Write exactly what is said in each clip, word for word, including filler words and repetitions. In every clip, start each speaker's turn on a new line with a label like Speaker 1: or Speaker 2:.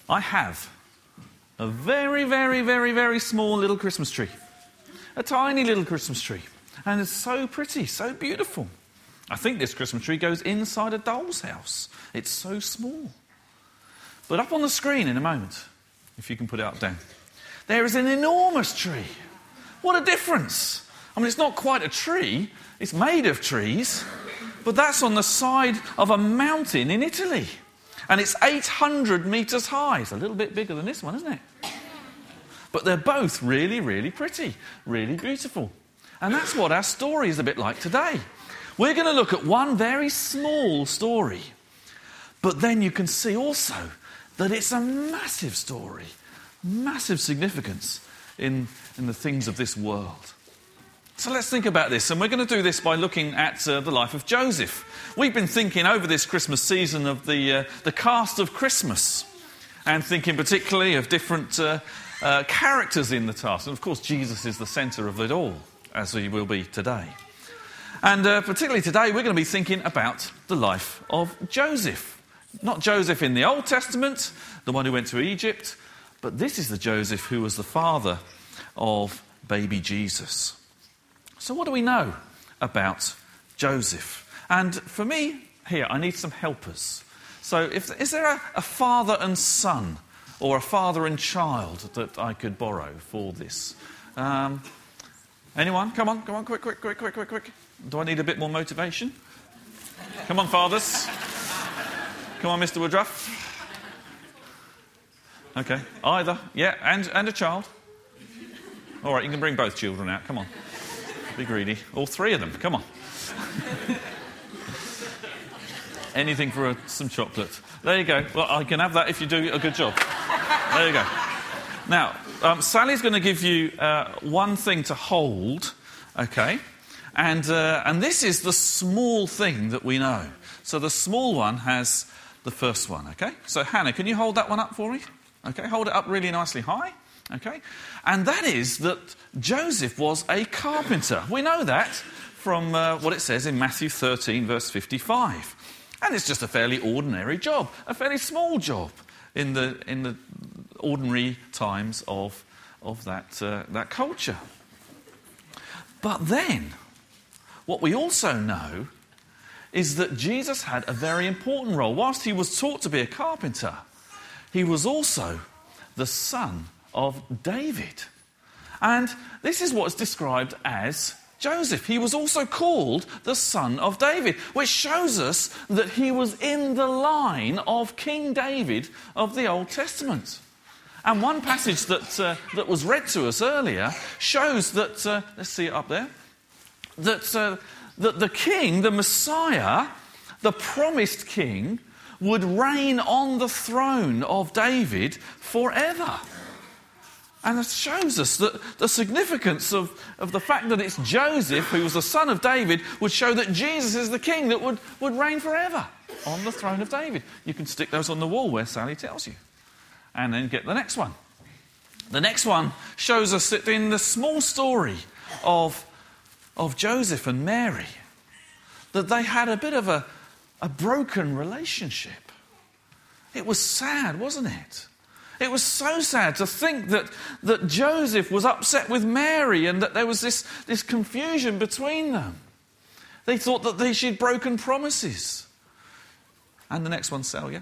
Speaker 1: I have a very, very, very, very small little Christmas tree. A tiny little Christmas tree. And it's so pretty, so beautiful. I think this Christmas tree goes inside a doll's house. It's so small. But up on the screen in a moment, if you can put it up down, there is an enormous tree. What a difference. I mean, it's not quite a tree. It's made of trees. But that's on the side of a mountain in Italy. And it's eight hundred metres high. It's a little bit bigger than this one, isn't it? But they're both really, really pretty, really beautiful. And that's what our story is a bit like today. We're going to look at one very small story. But then you can see also that it's a massive story, massive significance in, in the things of this world. So let's think about this, and we're going to do this by looking at uh, the life of Joseph. We've been thinking over this Christmas season of the uh, the cast of Christmas, and thinking particularly of different uh, uh, characters in the cast. And of course, Jesus is the centre of it all, as he will be today. And uh, particularly today, we're going to be thinking about the life of Joseph. Not Joseph in the Old Testament, the one who went to Egypt, but this is the Joseph who was the father of baby Jesus. So what do we know about Joseph? And for me, here, I need some helpers. So if, is there a, a father and son, or a father and child that I could borrow for this? Um, anyone? Come on, come on, quick, quick, quick, quick, quick, quick. Do I need a bit more motivation? Come on, fathers. Come on, Mister Woodruff. Okay, either. Yeah, and, and a child. All right, you can bring both children out. Come on. Be greedy. All three of them. Come on. Anything for a, some chocolate. There you go. Well, I can have that if you do a good job. There you go. Now, um, Sally's going to give you uh, one thing to hold, okay? And uh, and this is the small thing that we know. So the small one has the first one, okay? So Hannah, can you hold that one up for me? Okay, hold it up really nicely high. Okay, and that is that Joseph was a carpenter. We know that from uh, what it says in Matthew thirteen, verse fifty-five. And it's just a fairly ordinary job, a fairly small job in the in the ordinary times of of that uh, that culture. But then, what we also know is that Jesus had a very important role. Whilst he was taught to be a carpenter, he was also the son of David. And this is what's described as Joseph. He was also called the son of David, which shows us that he was in the line of King David of the Old Testament. And one passage that uh, that was read to us earlier shows that, uh, let's see it up there, that, uh, that the king, the Messiah, the promised king, would reign on the throne of David forever. And it shows us that the significance of, of the fact that it's Joseph, who was the son of David, would show that Jesus is the king that would, would reign forever on the throne of David. You can stick those on the wall where Sally tells you. And then get the next one. The next one shows us that in the small story of, of Joseph and Mary, that they had a bit of a, a broken relationship. It was sad, wasn't it? It was so sad to think that, that Joseph was upset with Mary and that there was this, this confusion between them. They thought that they, she'd broken promises. And the next one, Celia.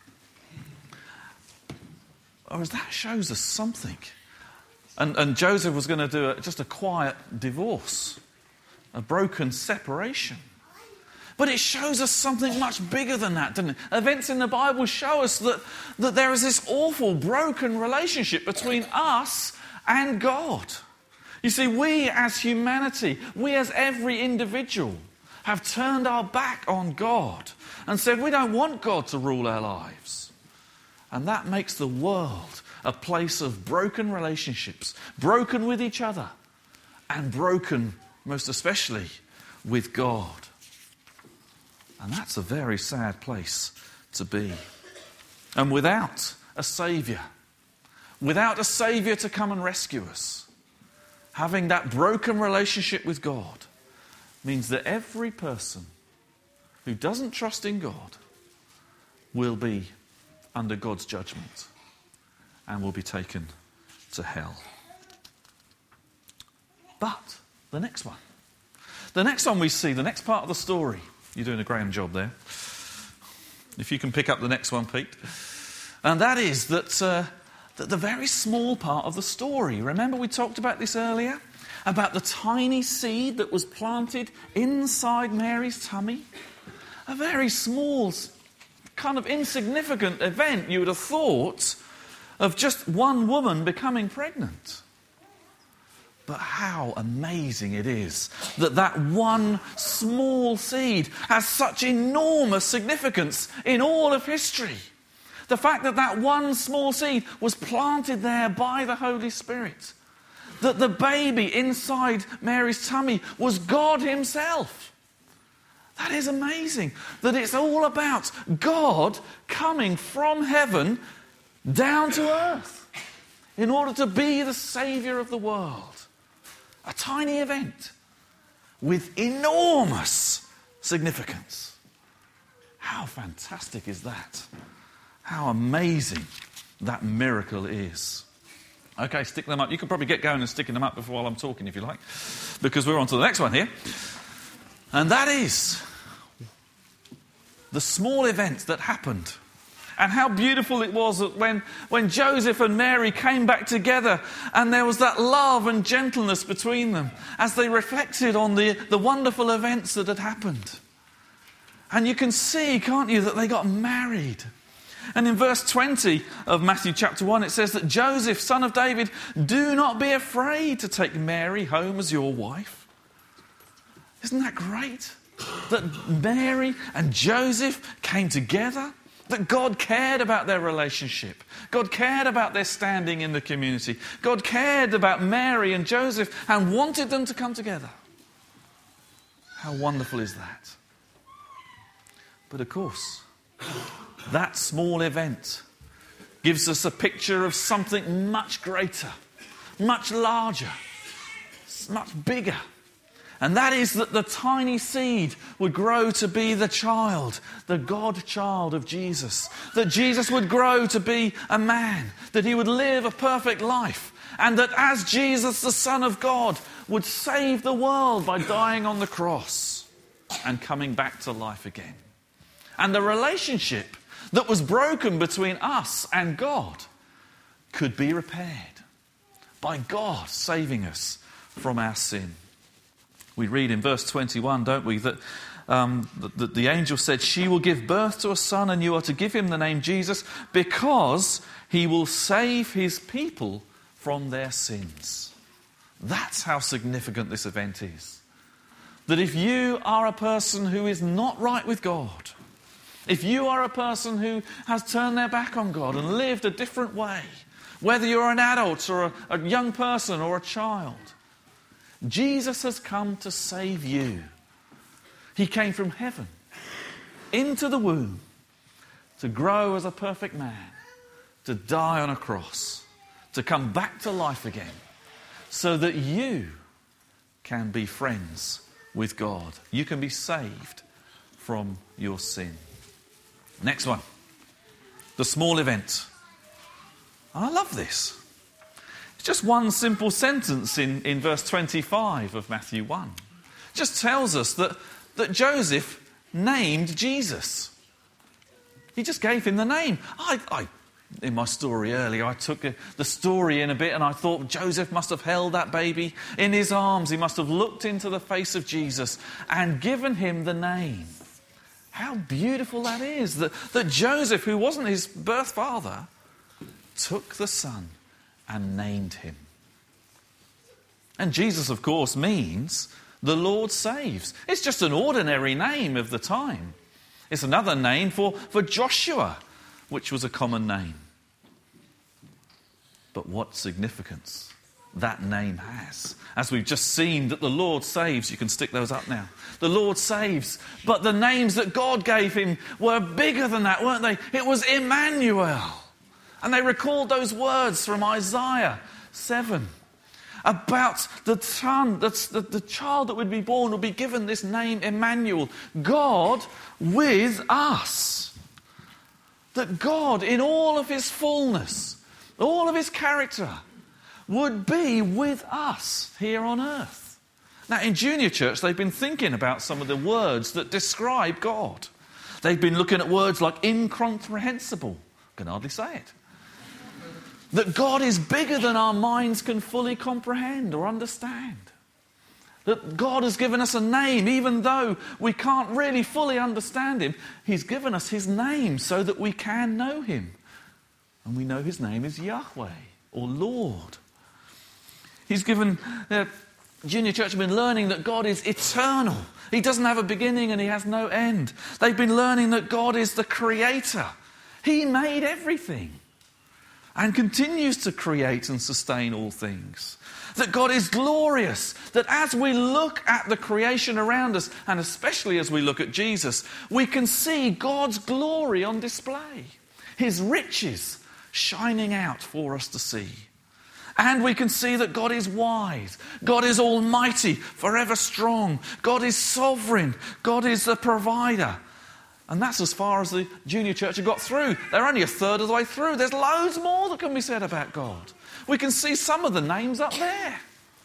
Speaker 1: Or that shows us something. And, and Joseph was going to do a, just a quiet divorce, a broken separation. But it shows us something much bigger than that, doesn't it? Events in the Bible show us that, that there is this awful, broken relationship between us and God. You see, we as humanity, we as every individual, have turned our back on God and said we don't want God to rule our lives. And that makes the world a place of broken relationships, broken with each other, and broken, most especially, with God. And that's a very sad place to be. And without a saviour, without a saviour to come and rescue us, having that broken relationship with God means that every person who doesn't trust in God will be under God's judgment. and will be taken to hell. But the next one. The next one we see, the next part of the story. You're doing a grand job there. If you can pick up the next one, Pete. And that is that, uh, that the very small part of the story. Remember we talked about this earlier? About the tiny seed that was planted inside Mary's tummy? A very small, kind of insignificant event, you would have thought, of just one woman becoming pregnant. But how amazing it is that that one small seed has such enormous significance in all of history. The fact that that one small seed was planted there by the Holy Spirit. That the baby inside Mary's tummy was God himself. That is amazing. That it's all about God coming from heaven down to earth in order to be the Saviour of the world. A tiny event with enormous significance. How fantastic is that? How amazing that miracle is. Okay, stick them up. You can probably get going and sticking them up before while I'm talking if you like, because we're on to the next one here. And that is the small event that happened. And how beautiful it was that when, when Joseph and Mary came back together and there was that love and gentleness between them as they reflected on the, the wonderful events that had happened. And you can see, can't you, that they got married. And in verse twenty of Matthew chapter one, it says that Joseph, son of David, do not be afraid to take Mary home as your wife. Isn't that great? That Mary and Joseph came together. That God cared about their relationship. God cared about their standing in the community. God cared about Mary and Joseph and wanted them to come together. How wonderful is that? But of course, that small event gives us a picture of something much greater, much larger, much bigger. And that is that the tiny seed would grow to be the child, the God child of Jesus. That Jesus would grow to be a man, that he would live a perfect life. And that as Jesus, the Son of God, would save the world by dying on the cross and coming back to life again. And the relationship that was broken between us and God could be repaired by God saving us from our sin. We read in verse twenty-one, don't we, that, um, that the angel said, she will give birth to a son and you are to give him the name Jesus because he will save his people from their sins. That's how significant this event is. That if you are a person who is not right with God, if you are a person who has turned their back on God and lived a different way, whether you're an adult or a, a young person or a child, Jesus has come to save you. He came from heaven into the womb to grow as a perfect man, to die on a cross, to come back to life again, so that you can be friends with God. You can be saved from your sin. Next one. The small event. I love this. Just one simple sentence in, in verse twenty-five of Matthew one. Just tells us that, that Joseph named Jesus. He just gave him the name. I, I, in my story earlier, I took a, the story in a bit and I thought Joseph must have held that baby in his arms. He must have looked into the face of Jesus and given him the name. How beautiful that is. That, that Joseph, who wasn't his birth father, took the son and named him. And Jesus, of course, means the Lord saves. It's just an ordinary name of the time. It's another name for, for Joshua, which was a common name. But what significance that name has. As we've just seen that the Lord saves, you can stick those up now. The Lord saves, but the names that God gave him were bigger than that, weren't they? It was Emmanuel. And they recalled those words from Isaiah seven about the son, the, the, the child that would be born would be given this name Emmanuel, God with us. That God in all of his fullness all of his character would be with us here on earth. Now, in Junior Church, they've been thinking about some of the words that describe God. They've been looking at words like incomprehensible. I can hardly say it. That God is bigger than our minds can fully comprehend or understand. That God has given us a name, even though we can't really fully understand him. He's given us his name so that we can know him. And we know his name is Yahweh, or Lord. He's given... Uh, Junior Church have been learning that God is eternal. He doesn't have a beginning and he has no end. They've been learning that God is the creator. He made everything and continues to create and sustain all things. That God is glorious. That as we look at the creation around us, and especially as we look at Jesus, we can see God's glory on display. His riches shining out for us to see. And we can see that God is wise. God is almighty, forever strong. God is sovereign. God is the provider. And that's as far as the Junior Church have got through. They're only a third of the way through. There's loads more that can be said about God. We can see some of the names up there.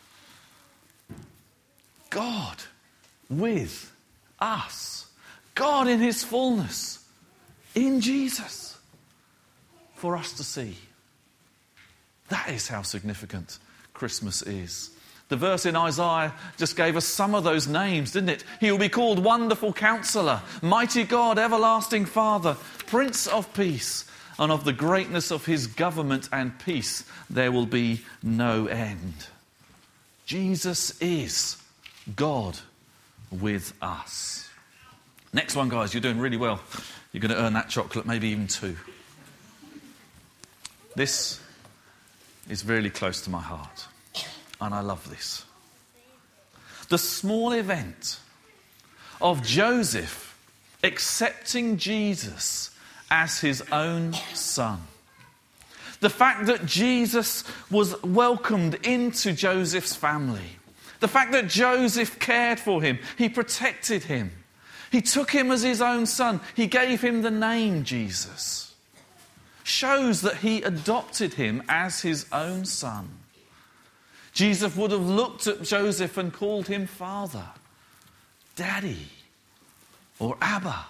Speaker 1: God with us. God in his fullness. In Jesus. For us to see. That is how significant Christmas is. The verse in Isaiah just gave us some of those names, didn't it? He will be called Wonderful Counselor, Mighty God, Everlasting Father, Prince of Peace, and of the greatness of his government and peace there will be no end. Jesus is God with us. Next one, guys, you're doing really well. You're going to earn that chocolate, maybe even two. This is really close to my heart, and I love this. The small event of Joseph accepting Jesus as his own son. The fact that Jesus was welcomed into Joseph's family. The fact that Joseph cared for him. He protected him. He took him as his own son. He gave him the name Jesus. Shows that he adopted him as his own son. Jesus would have looked at Joseph and called him Father, Daddy, or Abba.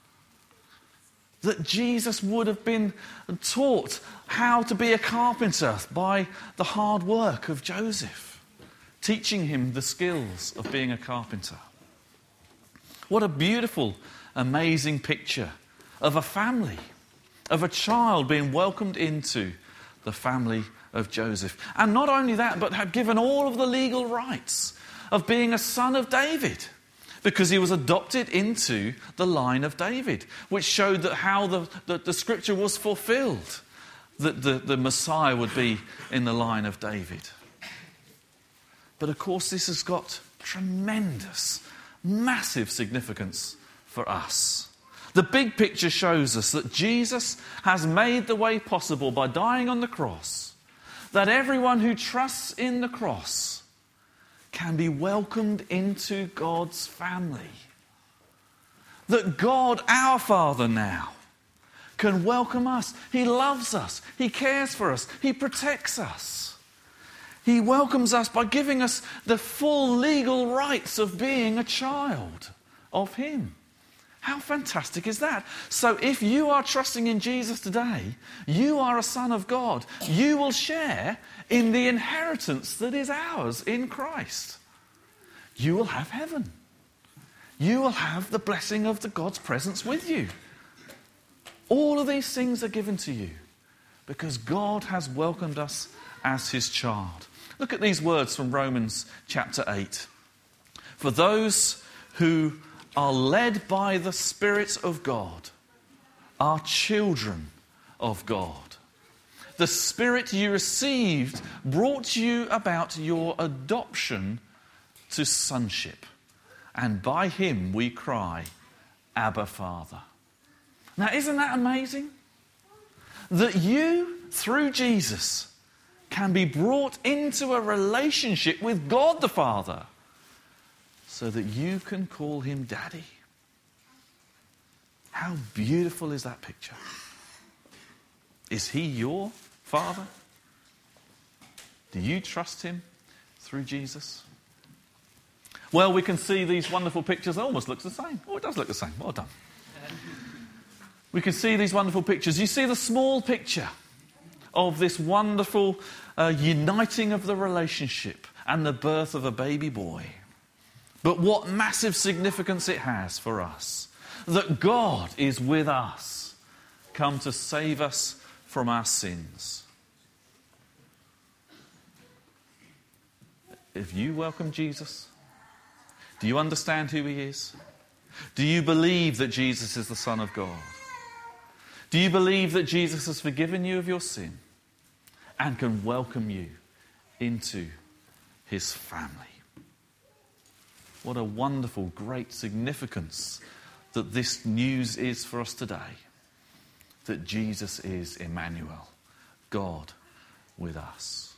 Speaker 1: That Jesus would have been taught how to be a carpenter by the hard work of Joseph, teaching him the skills of being a carpenter. What a beautiful, amazing picture of a family. Of a child being welcomed into the family of Joseph. And not only that, but had given all of the legal rights of being a son of David. Because he was adopted into the line of David. Which showed that how the, the, the scripture was fulfilled. That the, the Messiah would be in the line of David. But of course this has got tremendous, massive significance for us. The big picture shows us that Jesus has made the way possible by dying on the cross, that everyone who trusts in the cross can be welcomed into God's family. That God, our Father now, can welcome us. He loves us. He cares for us. He protects us. He welcomes us by giving us the full legal rights of being a child of him. How fantastic is that? So if you are trusting in Jesus today, you are a son of God. You will share in the inheritance that is ours in Christ. You will have heaven. You will have the blessing of the God's presence with you. All of these things are given to you because God has welcomed us as his child. Look at these words from Romans chapter eight. For those who are led by the Spirit of God, are children of God. The Spirit you received brought you about your adoption to sonship. And by him we cry, Abba, Father. Now, isn't that amazing? That you, through Jesus, can be brought into a relationship with God the Father, so that you can call him Daddy. How beautiful is that picture? Is he your Father? Do you trust him through Jesus? Well, we can see these wonderful pictures. It almost looks the same. Oh, it does look the same. Well done. We can see these wonderful pictures. You see the small picture of this wonderful uh, uniting of the relationship and the birth of a baby boy. But what massive significance it has for us. That God is with us, come to save us from our sins. If you welcome Jesus, do you understand who he is? Do you believe that Jesus is the Son of God? Do you believe that Jesus has forgiven you of your sin and can welcome you into his family? What a wonderful, great significance that this news is for us today. That Jesus is Emmanuel, God with us.